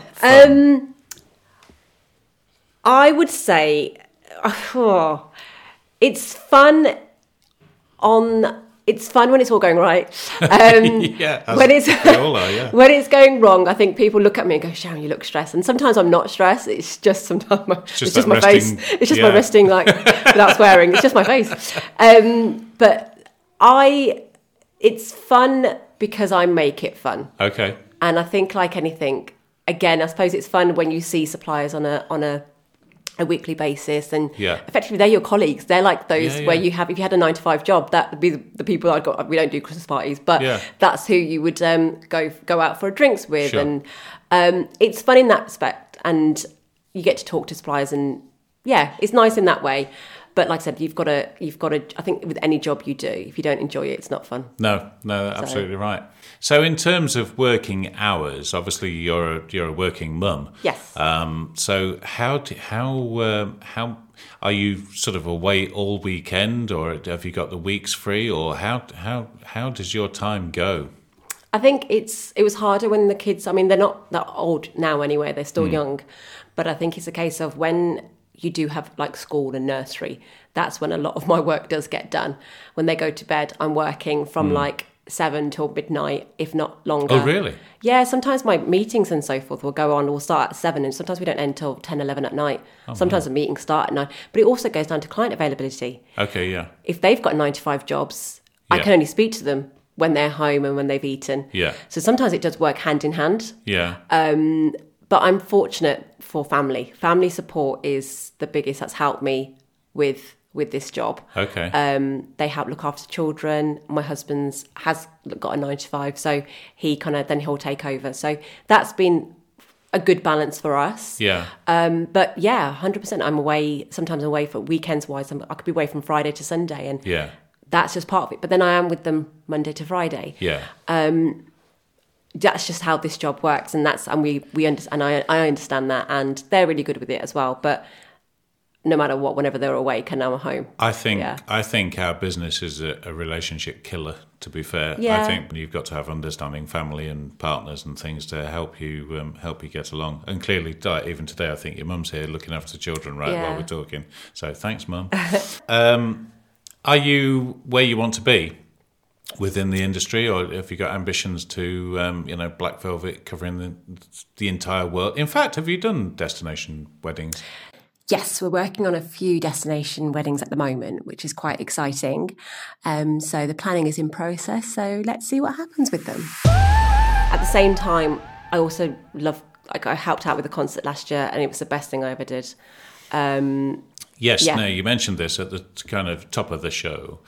I would say... it's fun It's fun when it's all going right. When it's going wrong, I think people look at me and go, Sharon, you look stressed. And sometimes I'm not stressed. It's just sometimes it's just my face. It's just my resting, like, without swearing. It's just my face. But it's fun because I make it fun. Okay. And I think, like anything, again, I suppose it's fun when you see suppliers on a weekly basis, and effectively they're your colleagues. They're like those where if you had a 9-to-5 job, that would be the people I'd got. We don't do Christmas parties, but that's who you would go out for drinks with. Sure. And it's fun in that respect, and you get to talk to suppliers, and it's nice in that way. But like I said, you've got to. I think with any job you do, if you don't enjoy it, it's not fun. No, absolutely right. So in terms of working hours, obviously you're a working mum. Yes. So how are you sort of away all weekend, or have you got the weeks free, or how does your time go? I think it was harder when the kids. I mean, they're not that old now anyway. They're still young, but I think it's a case of when you do have like school and nursery, that's when a lot of my work does get done. When they go to bed, I'm working from like 7 till midnight, if not longer. Oh, really? Yeah, sometimes my meetings and so forth will go on. We'll start at 7, and sometimes we don't end till 10, 11 at night. Sometimes the meetings start at 9. But it also goes down to client availability. Okay, yeah. If they've got 9-to-5 jobs, I can only speak to them when they're home and when they've eaten. Yeah. So sometimes it does work hand in hand. Yeah. But I'm fortunate for family. Family support is the biggest. That's helped me with this job. Okay. They help look after children. My husband's has got a 9-to-5, so he'll take over. So that's been a good balance for us. Yeah. But 100%. I'm away. Sometimes I'm away for weekends wise. I could be away from Friday to Sunday, and that's just part of it. But then I am with them Monday to Friday. Yeah. That's just how this job works, and we understand. I understand that, and they're really good with it as well. But no matter what, whenever they're awake, and now I'm home. I think our business is a relationship killer. To be fair, yeah. I think you've got to have understanding family and partners and things to help you get along. And clearly, even today, I think your mum's here looking after the children while we're talking. So thanks, Mum. Are you where you want to be within the industry, or have you got ambitions to, Black Velvet covering the entire world? In fact, have you done destination weddings? Yes, we're working on a few destination weddings at the moment, which is quite exciting. So the planning is in process, so let's see what happens with them. At the same time, I also love, I helped out with the concert last year, and it was the best thing I ever did. Yes, Yeah. no, you mentioned this at the kind of top of the show.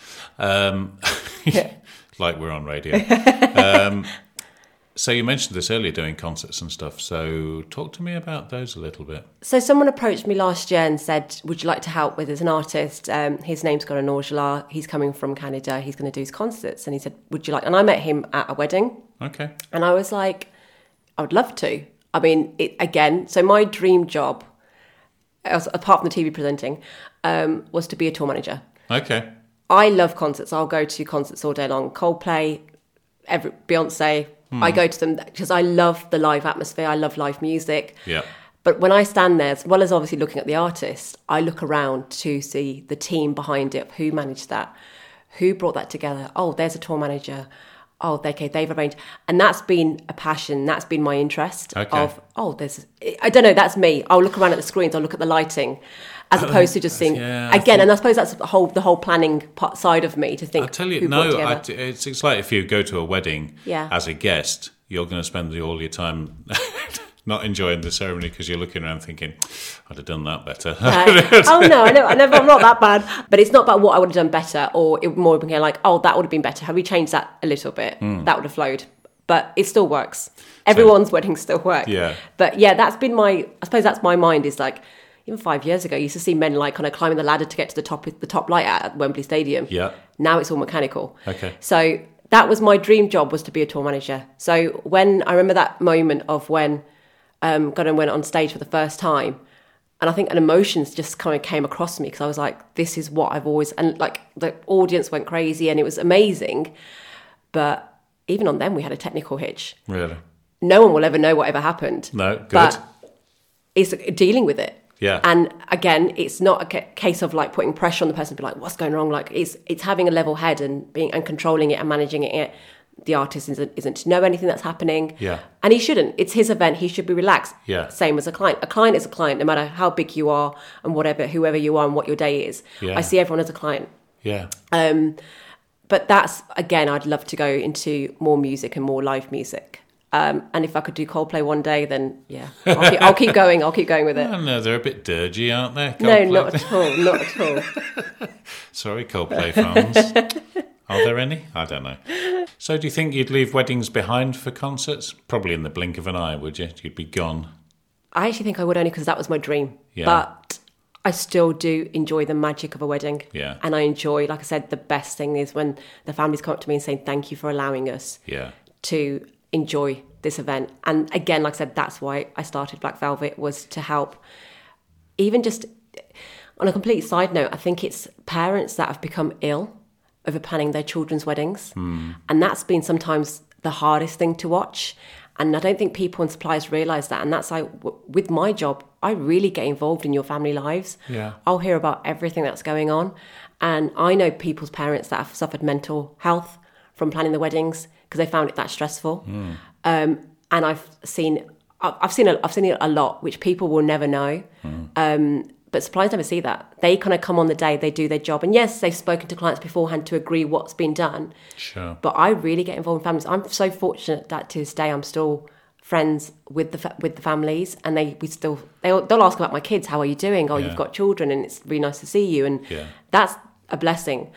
Like we're on radio. So you mentioned this earlier, doing concerts and stuff. So talk to me about those a little bit. So someone approached me last year and said, would you like to help with, as an artist? His name's Gaurav Aujla. He's coming from Canada. He's going to do his concerts. And he said, would you like... And I met him at a wedding. Okay. And I was like, I would love to. I mean, so my dream job, apart from the TV presenting, was to be a tour manager. Okay. I love concerts. I'll go to concerts all day long. Coldplay, Beyonce. I go to them because I love the live atmosphere. I love live music. Yeah. But when I stand there, as well as obviously looking at the artist, I look around to see the team behind it, who managed that, who brought that together. Oh, there's a tour manager. Oh, they've arranged. And that's been a passion. That's been my interest I don't know, that's me. I'll look around at the screens. I'll look at the lighting as opposed to just seeing, and I suppose that's the whole planning side of me to think. I'll tell you, who brought it together. it's like if you go to a wedding Yeah. as a guest, you're going to spend all your time not enjoying the ceremony because you're looking around thinking, I'd have done that better. Oh no, I'm not that bad. But it's not about what I would have done better, or it more been like, oh, that would have been better. Have we changed that a little bit? That would have flowed. But it still works. Everyone's weddings still work. Yeah. But yeah, that's been I suppose that's my mind is like, even 5 years ago, you used to see men like kind of climbing the ladder to get to the top light at Wembley Stadium. Yeah. Now it's all mechanical. Okay. So that was my dream job, was to be a tour manager. So when I remember that moment of when Gaurav went on stage for the first time, and I think an emotions just kind of came across me because I was like, this is what I've always... And like the audience went crazy and it was amazing. But even on them, we had a technical hitch. Really? No one will ever know whatever happened. No, good. But it's dealing with it. Yeah. And again, it's not a case of like putting pressure on the person to be like, what's going wrong? Like it's having a level head and controlling it and managing it. The artist isn't to know anything that's happening. Yeah. And he shouldn't. It's his event. He should be relaxed. Yeah. Same as a client. A client is a client, no matter how big you are and whoever you are and what your day is. Yeah. I see everyone as a client. Yeah. But that's, again, I'd love to go into more music and more live music. And if I could do Coldplay one day, then yeah, I'll keep going. I'll keep going with it. Oh, no, they're a bit dirgy, aren't they? No, not at all. Not at all. Sorry, Coldplay fans. Are there any? I don't know. So do you think you'd leave weddings behind for concerts? Probably in the blink of an eye, would you? You'd be gone. I actually think I would, only because that was my dream. Yeah. But I still do enjoy the magic of a wedding. Yeah. And I enjoy, like I said, the best thing is when the families come up to me and say, thank you for allowing us to enjoy this event. And again, like I said, that's why I started Black Velvet, was to help. Even just on a complete side note, I think it's parents that have become ill over planning their children's weddings. And that's been sometimes the hardest thing to watch. And I don't think people and suppliers realise that. And that's like, with my job, I really get involved in your family lives. Yeah. I'll hear about everything that's going on. And I know people's parents that have suffered mental health from planning the weddings because they found it that stressful. And I've seen it a lot, which people will never know. But suppliers never see that. They kind of come on the day, they do their job. And yes, they've spoken to clients beforehand to agree what's been done. Sure. But I really get involved in families. I'm so fortunate that to this day I'm still friends with the families, and they'll ask about my kids. How are you doing? Oh, you've got children, and it's really nice to see you. And that's a blessing.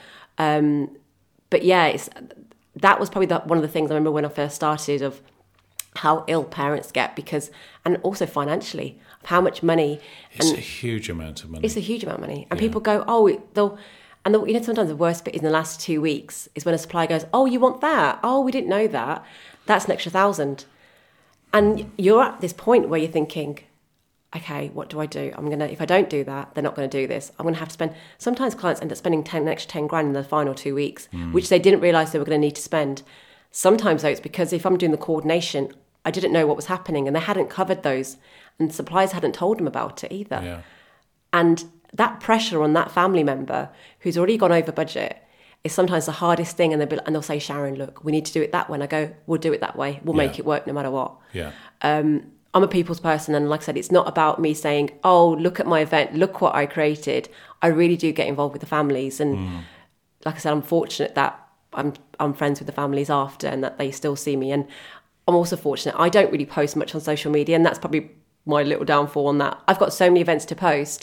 But yeah, that was probably one of the things I remember when I first started, of how ill parents get, and also financially, of how much money. It's a huge amount of money. It's a huge amount of money. And people go, sometimes the worst bit in the last 2 weeks is when a supplier goes, oh, you want that? Oh, we didn't know that. That's an extra $1,000. And you're at this point where you're thinking, okay, what do I do? If I don't do that, they're not going to do this. I'm going to have to spend. Sometimes clients end up spending an extra 10 grand in the final 2 weeks, which they didn't realise they were going to need to spend. Sometimes though, it's because if I'm doing the coordination, I didn't know what was happening, and they hadn't covered those, and suppliers hadn't told them about it either. Yeah. And that pressure on that family member who's already gone over budget is sometimes the hardest thing. And they'll say, Sharon, look, we need to do it that way. And I go, we'll do it that way. We'll make it work no matter what. Yeah. I'm a people's person. And like I said, it's not about me saying, oh, look at my event. Look what I created. I really do get involved with the families. And like I said, I'm fortunate that I'm friends with the families after, and that they still see me. And I'm also fortunate I don't really post much on social media, and that's probably my little downfall on that. I've got so many events to post,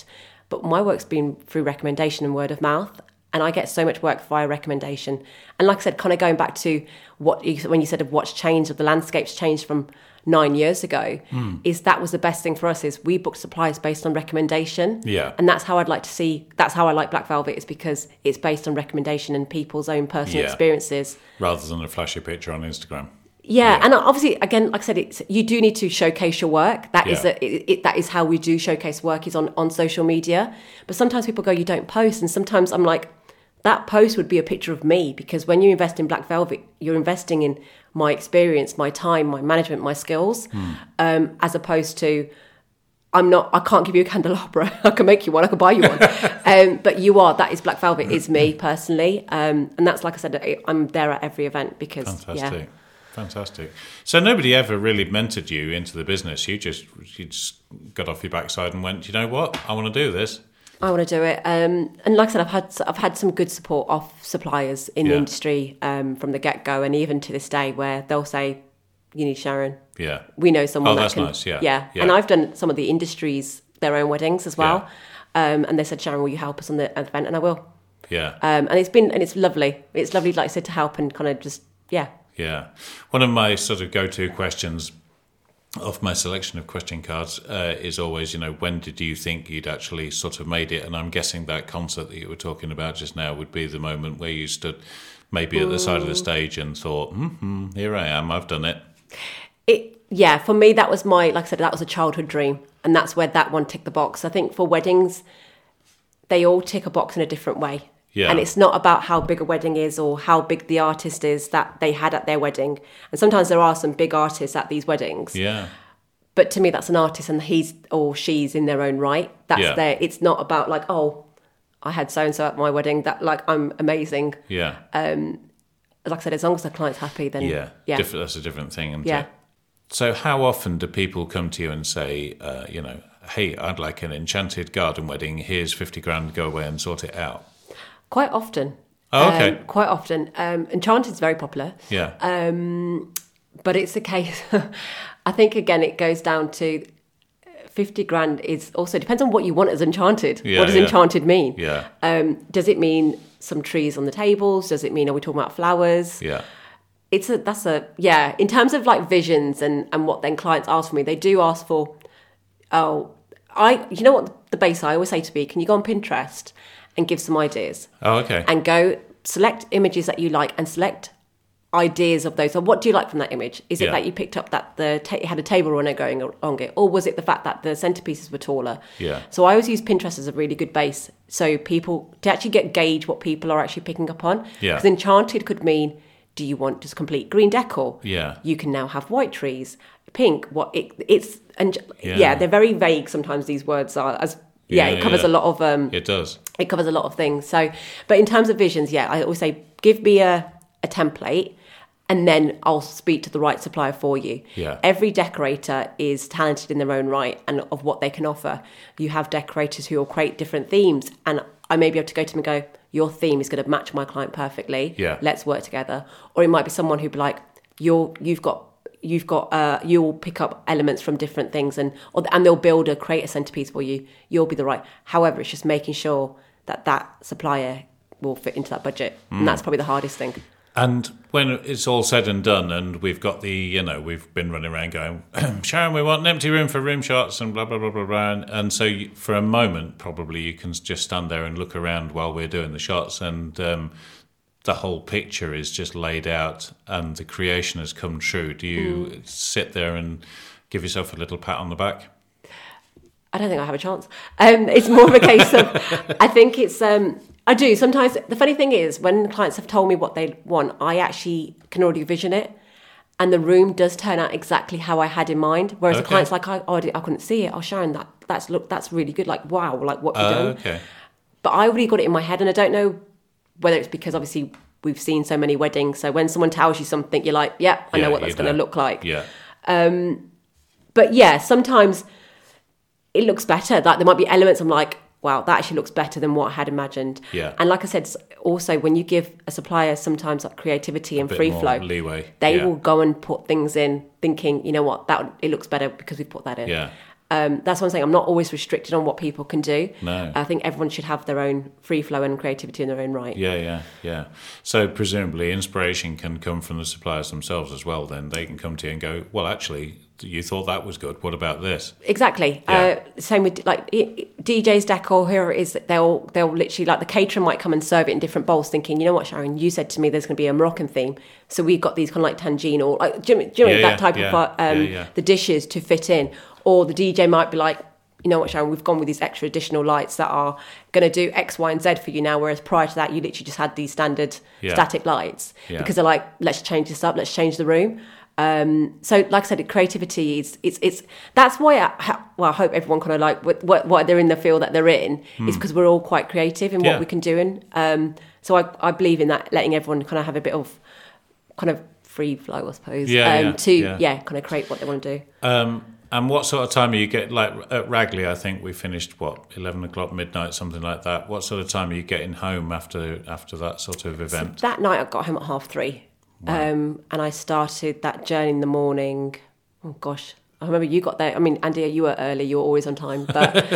but my work's been through recommendation and word of mouth. And I get so much work via recommendation. And like I said, kind of going back to when you said of what's changed, of the landscape's changed from 9 years ago, is that was the best thing for us, is we booked suppliers based on recommendation. Yeah. And that's how I'd like to see, that's how I like Black Velvet, is because it's based on recommendation and people's own personal experiences. Rather than a flashy picture on Instagram. Yeah, and obviously, again, like I said, you do need to showcase your work. That is that is how we do showcase work, is on social media. But sometimes people go, you don't post. And sometimes I'm like, that post would be a picture of me, because when you invest in Black Velvet, you're investing in my experience, my time, my management, my skills, as opposed to, I can't give you a candelabra. I can make you one. I can buy you one. But that is Black Velvet, is me personally. And that's, like I said, I'm there at every event because, Fantastic. Fantastic. So nobody ever really mentored you into the business. You just got off your backside and went, you know what? I want to do this. I want to do it. And like I said, I've had some good support off suppliers in the industry from the get-go, and even to this day, where they'll say, you need Sharon. Yeah. We know someone that can. Nice. Yeah. And I've done some of the industries, their own weddings as well. Yeah. And they said, Sharon, will you help us on the event? And I will. Yeah. And it's lovely. It's lovely, like I said, to help and kind of just, Yeah. One of my sort of go-to questions of my selection of question cards is always, when did you think you'd actually sort of made it? And I'm guessing that concert that you were talking about just now would be the moment where you stood maybe at the side of the stage and thought, here I am, I've done it. For me, that was like I said, that was a childhood dream. And that's where that one ticked the box. I think for weddings, they all tick a box in a different way. Yeah. And it's not about how big a wedding is or how big the artist is that they had at their wedding. And sometimes there are some big artists at these weddings. Yeah. But to me, that's an artist, and he's or she's in their own right. That's it's not about like, oh, I had so-and-so at my wedding, that like I'm amazing. Yeah. Like I said, as long as the client's happy, then that's a different thing. Isn't it? So how often do people come to you and say, hey, I'd like an enchanted garden wedding. Here's 50 grand, go away and sort it out? Quite often. Oh, okay. Quite often. Enchanted's very popular. Yeah. But it's a case, I think, again, it goes down to 50 grand is also, depends on what you want as Enchanted. What does Enchanted mean? Yeah. Does it mean some trees on the tables? Does it mean, are we talking about flowers? Yeah. In terms of like visions and what then clients ask for me, they do ask for, you know what the base I always say to me, can you go on Pinterest and give some ideas? Oh, okay. And go select images that you like and select ideas of those. So what do you like from that image? Is it that you picked up that it had a table runner going along it? Or was it the fact that the centerpieces were taller? Yeah. So I always use Pinterest as a really good base. So people, to actually gauge what people are actually picking up on. Yeah. Because Enchanted could mean, do you want just complete green decor? Yeah. You can now have white trees, pink. They're very vague sometimes, these words are. It covers a lot of... it does. It covers a lot of things. So, but in terms of visions, I always say, give me a template and then I'll speak to the right supplier for you. Yeah. Every decorator is talented in their own right and of what they can offer. You have decorators who will create different themes, and I may be able to go to them and go, your theme is going to match my client perfectly. Yeah. Let's work together. Or it might be someone who'd be like, you'll pick up elements from different things and they'll create a centerpiece for you. You'll be the right. However, it's just making sure that supplier will fit into that budget. And that's probably the hardest thing. And when it's all said and done, and we've got we've been running around going, Sharon, we want an empty room for room shots and blah, blah, blah, blah, blah. And so for a moment, probably you can just stand there and look around while we're doing the shots, and the whole picture is just laid out and the creation has come true. Do you sit there and give yourself a little pat on the back? I don't think I have a chance. It's more of a case of, I think it's, I do. Sometimes, the funny thing is, when clients have told me what they want, I actually can already vision it. And the room does turn out exactly how I had in mind. Whereas the client's like, I couldn't see it. Oh, Sharon, that's really good. Like, wow, like what you've done. Okay. But I already got it in my head, and I don't know whether it's because obviously we've seen so many weddings. So when someone tells you something, you're like, I know what that's going to look like. Yeah. But sometimes it looks better. Like there might be elements I'm like, wow, that actually looks better than what I had imagined. Yeah. And like I said, also when you give a supplier sometimes like creativity and free flow, leeway, they will go and put things in thinking, you know what, it looks better because we've put that in. Yeah. That's what I'm saying. I'm not always restricted on what people can do. No. I think everyone should have their own free flow and creativity in their own right. Yeah. So presumably inspiration can come from the suppliers themselves as well. Then they can come to you and go, well, actually, you thought that was good. What about this? Exactly. Yeah. Same with like DJs, decor. Here it is. They'll literally, like, the caterer might come and serve it in different bowls, thinking, you know what, Sharon, you said to me there's going to be a Moroccan theme, so we've got these kind of like tangine or like, do you know that type of the dishes to fit in. Or the DJ might be like, you know what, Sharon, we've gone with these extra additional lights that are going to do X, Y, and Z for you now, whereas prior to that, you literally just had these standard static lights. Because they're like, let's change this up, let's change the room. So, like I said, creativity is that's why I hope everyone kind of like what they're in the field that they're in is because we're all quite creative in what we can do. So I believe in that, letting everyone kind of have a bit of kind of free flow, I suppose, to kind of create what they want to do. And what sort of time are you get, like at Ragley, I think we finished, 11 o'clock, midnight, something like that. What sort of time are you getting home after that sort of event? So that night I got home at 3:30. Wow. And I started that journey in the morning. Oh, gosh. I remember you got there. I mean, Andy, you were early. You were always on time. But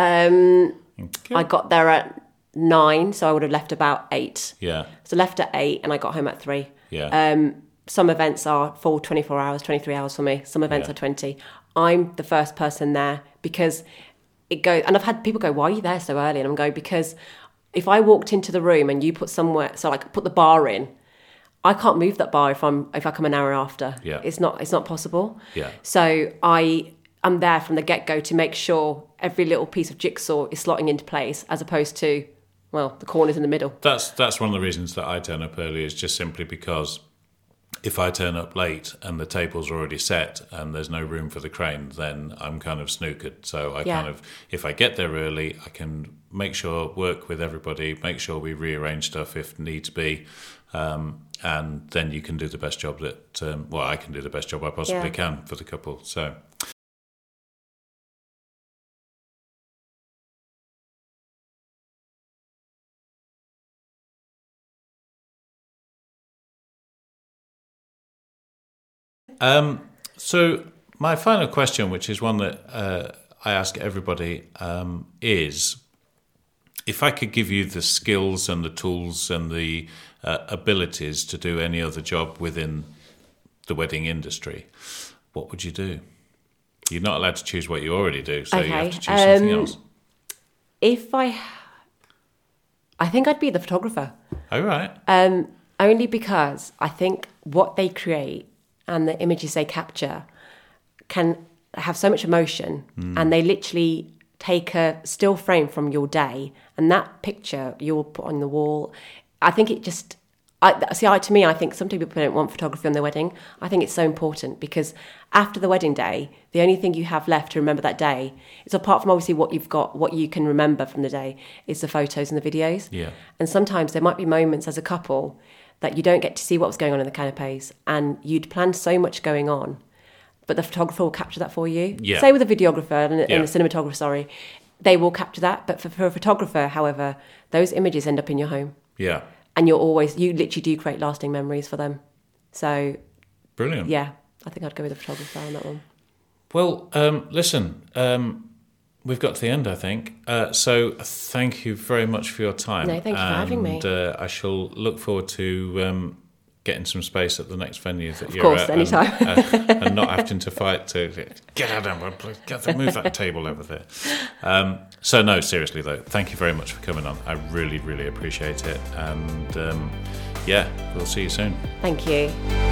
I got there at 9, so I would have left about 8. Yeah. So left at 8 and I got home at 3. Yeah. Some events are full 24 hours, 23 hours for me. Some events are 20. I'm the first person there because it goes... And I've had people go, why are you there so early? And I'm going, because if I walked into the room and you put somewhere... So like put the bar in... I can't move that bar if I come an hour after. Yeah. It's not possible. Yeah. So I'm there from the get-go to make sure every little piece of jigsaw is slotting into place, as opposed to, well, the corners in the middle. That's one of the reasons that I turn up early, is just simply because if I turn up late and the table's already set and there's no room for the crane, then I'm kind of snookered. So I kind of, if I get there early, I can make sure, work with everybody, make sure we rearrange stuff if needs be. And then you can do the best job that, I can do the best job I possibly can for the couple. So. So my final question, which is one that I ask everybody, is if I could give you the skills and the tools and the abilities to do any other job within the wedding industry, what would you do? You're not allowed to choose what you already do, so you have to choose something else. I think I'd be the photographer. Oh, right. Only because I think what they create and the images they capture can have so much emotion, and they literally take a still frame from your day, and that picture you'll put on the wall. I think it just... to me, I think some people don't want photography on their wedding. I think it's so important because after the wedding day, the only thing you have left to remember that day is, apart from obviously what you've got, what you can remember from the day, is the photos and the videos. Yeah. And sometimes there might be moments as a couple that you don't get to see what was going on in the canapes, and you'd planned so much going on, but the photographer will capture that for you. Yeah. Say with a videographer and a cinematographer, they will capture that. But for a photographer, however, those images end up in your home. Yeah. And you literally do create lasting memories for them. So, brilliant. Yeah, I think I'd go with a photographer on that one. Well, listen, we've got to the end, I think. So thank you very much for your time. No, thank you for having me. And I shall look forward to getting some space at the next venue that you're at. Of course, anytime. anytime. And not having to fight to get out of there, move that table over there. So no, seriously though, thank you very much for coming on. I really, really appreciate it. And we'll see you soon. Thank you.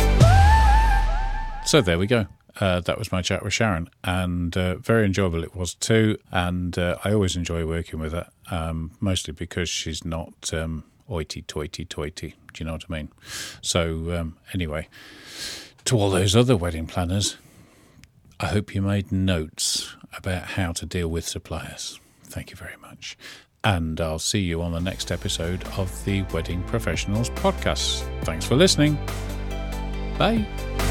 So there we go. That was my chat with Sharon, and very enjoyable it was too. And I always enjoy working with her, mostly because she's not hoity-toity. Do you know what I mean? So anyway, to all those other wedding planners, I hope you made notes about how to deal with suppliers. Thank you very much. And I'll see you on the next episode of the Wedding Professionals podcast. Thanks for listening. Bye.